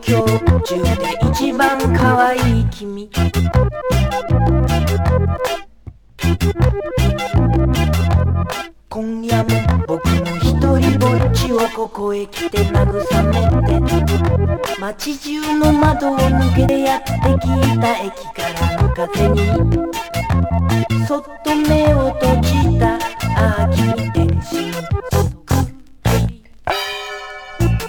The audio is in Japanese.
京中で一番可愛い君。今夜も僕の一人ぼっちをここへ来て慰めて、街中の窓を抜けてやってきた駅からの風にそっと目を閉